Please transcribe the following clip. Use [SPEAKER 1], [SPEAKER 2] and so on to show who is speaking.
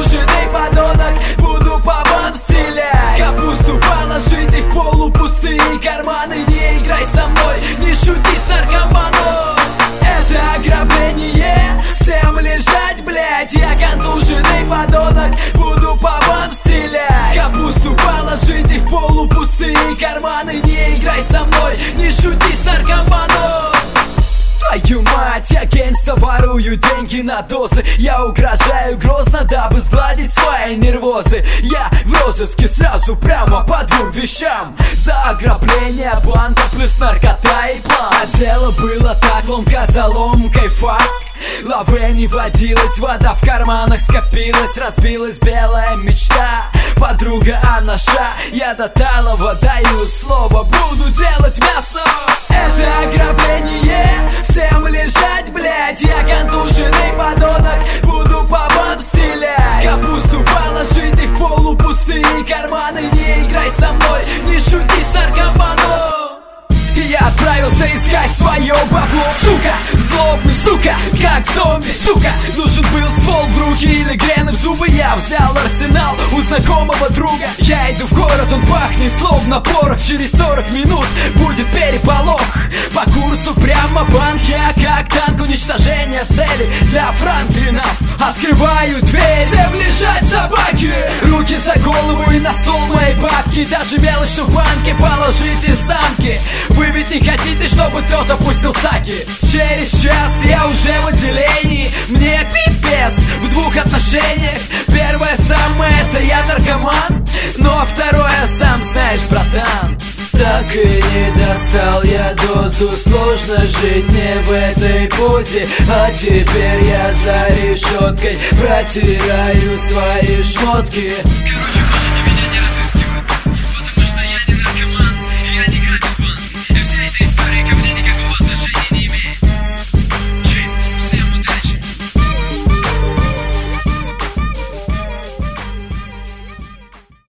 [SPEAKER 1] контуженный подонок, буду по вам стрелять. Капусту положите в полупустые карманы. Не играй со мной, не шути с наркоманом. Это ограбление, всем лежать, блять. Я контуженный подонок, буду по вам стрелять. Капусту положите в полупустые карманы. Не играй со мной, не шути с наркоманом. Твою мать, я гангста, ворую деньги на дозы. Я угрожаю грозно, дабы сгладить свои нервозы. Я в розыске сразу прямо по двум вещам: за ограбление банка плюс наркота и план. А дело было так, ломка за ломкой, факт. Лаве не водилась, вода в карманах скопилась. Разбилась белая мечта, подруга Анаша. Я до талого даю слово, буду делать мясо. Это ограбление, всем лежать, блять. Я контуженный подонок, буду по вам стрелять. Капусту положите в полупустые карманы. Не играй со мной, не шути с наркоманом. Я отправился искать свое бабло, сука, злобный, сука, как зомби, сука. Нужен был ствол в руки или грены в зубы. Я взял арсенал у знакомого друга. Я иду в город, он пахнет словно порох. Через 40 минут будет переполох. По курсу прямо банки, а как танк уничтожения цели для Франклинов. Открываю дверь, всем лежать, собаки. Руки за голову и на стол мои бабки. Даже мелочь в банке положите замки. Вы ведь не хотите, чтобы кто-то опустил саки? Через час я уже в отделении. Мне пипец в двух отношениях. Первое самое, это я наркоман. Ну а второе, сам знаешь, братан. Так и не достал я дозу. Сложно жить мне в этой позе. А теперь я за решеткой протираю свои шмотки.
[SPEAKER 2] Короче, можете меня не разыскивать.